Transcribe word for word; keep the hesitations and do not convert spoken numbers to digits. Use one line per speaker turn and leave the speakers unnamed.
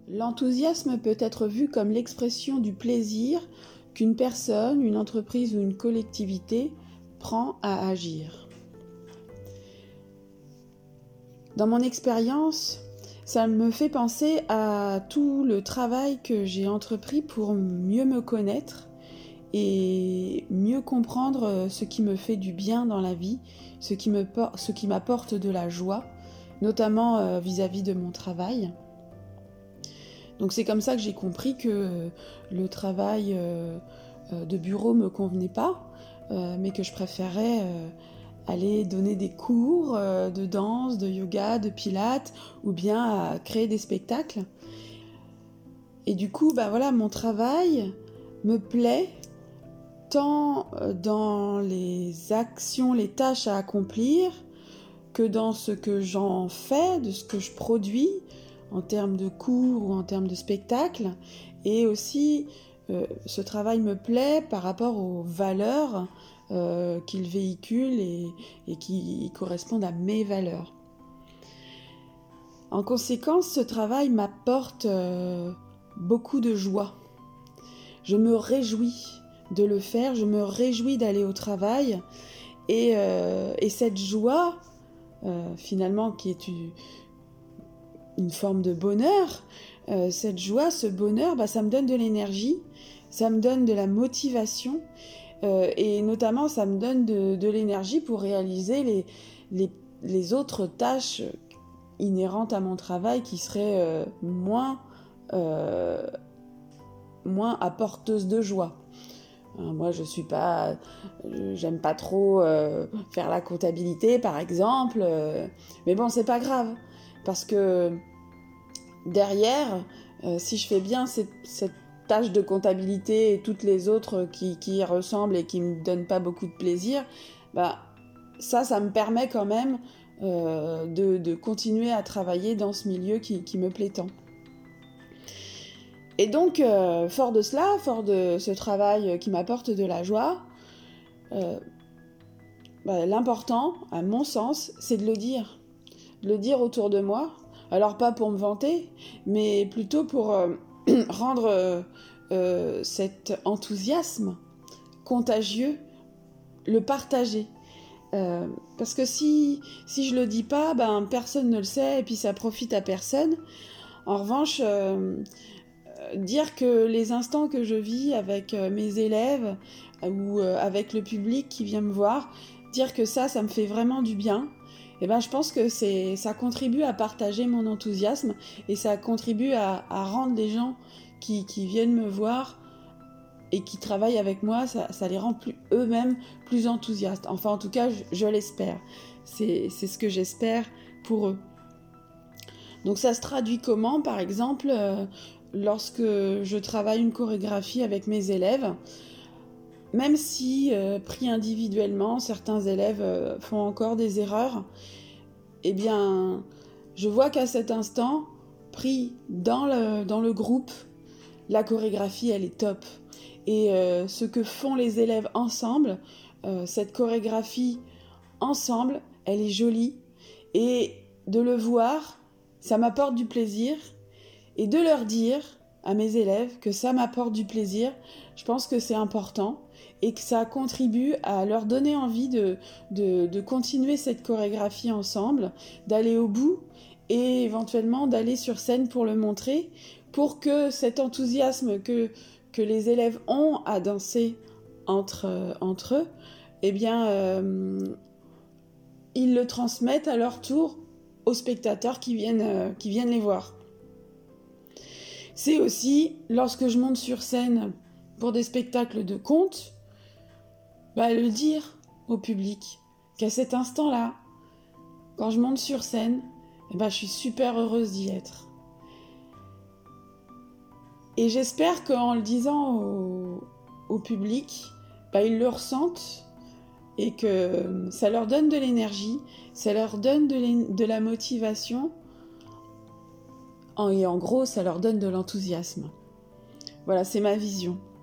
L'enthousiasme peut être vu comme l'expression du plaisir qu'une personne, une entreprise ou une collectivité prend à agir. Dans mon expérience, ça me fait penser à tout le travail que j'ai entrepris pour mieux me connaître et mieux comprendre ce qui me fait du bien dans la vie, ce qui me, ce qui m'apporte de la joie, notamment vis-à-vis de mon travail. Donc c'est comme ça que j'ai compris que le travail de bureau me convenait pas, mais que je préférais aller donner des cours de danse, de yoga, de pilates, ou bien à créer des spectacles. Et du coup, bah voilà, mon travail me plaît tant dans les actions, les tâches à accomplir, que dans ce que j'en fais, de ce que je produis, en termes de cours ou en termes de spectacles. Et aussi, euh, ce travail me plaît par rapport aux valeurs euh, qu'il véhicule et, et qui correspondent à mes valeurs. En conséquence, ce travail m'apporte euh, beaucoup de joie. Je me réjouis de le faire, je me réjouis d'aller au travail. Et, euh, et cette joie, euh, finalement, qui est une, une forme de bonheur, euh, cette joie, ce bonheur, bah, ça me donne de l'énergie, ça me donne de la motivation, euh, et notamment ça me donne de, de l'énergie pour réaliser les, les, les autres tâches inhérentes à mon travail qui seraient euh, moins, euh, moins apporteuses de joie. Moi, je suis pas, j'aime pas trop euh, faire la comptabilité, par exemple, euh, mais bon, c'est pas grave, parce que derrière, euh, si je fais bien cette, cette tâche de comptabilité et toutes les autres qui, qui y ressemblent et qui me donnent pas beaucoup de plaisir, bah ça, ça me permet quand même euh, de, de continuer à travailler dans ce milieu qui, qui me plaît tant. Et donc, euh, fort de cela, fort de ce travail qui m'apporte de la joie, euh, bah, l'important, à mon sens, c'est de le dire. De le dire autour de moi. Alors, pas pour me vanter, mais plutôt pour euh, rendre euh, euh, cet enthousiasme contagieux, le partager. Euh, parce que si, si je le dis pas, ben, personne ne le sait, et puis ça profite à personne. En revanche... Euh, dire que les instants que je vis avec mes élèves ou avec le public qui vient me voir, dire que ça, ça me fait vraiment du bien, et ben je pense que c'est, ça contribue à partager mon enthousiasme et ça contribue à, à rendre les gens qui, qui viennent me voir et qui travaillent avec moi, ça, ça les rend plus, eux-mêmes plus enthousiastes. Enfin, en tout cas, je, je l'espère. C'est, c'est ce que j'espère pour eux. Donc ça se traduit comment ? Par exemple, euh, lorsque je travaille une chorégraphie avec mes élèves, même si, euh, pris individuellement, certains élèves euh, font encore des erreurs, eh bien, je vois qu'à cet instant, pris dans le, dans le groupe, la chorégraphie, elle est top. Et euh, ce que font les élèves ensemble, euh, cette chorégraphie ensemble, elle est jolie. Et de le voir, ça m'apporte du plaisir. Et de leur dire à mes élèves que ça m'apporte du plaisir, je pense que c'est important et que ça contribue à leur donner envie de, de, de continuer cette chorégraphie ensemble, d'aller au bout et éventuellement d'aller sur scène pour le montrer, pour que cet enthousiasme que, que les élèves ont à danser entre, euh, entre eux, eh bien, euh, ils le transmettent à leur tour aux spectateurs qui viennent, euh, qui viennent les voir. C'est aussi, lorsque je monte sur scène pour des spectacles de contes, bah, le dire au public qu'à cet instant-là, quand je monte sur scène, eh bah, je suis super heureuse d'y être. Et j'espère qu'en le disant au, au public, bah, ils le ressentent et que ça leur donne de l'énergie, ça leur donne de, de la motivation. Et en gros, ça leur donne de l'enthousiasme. Voilà, c'est ma vision.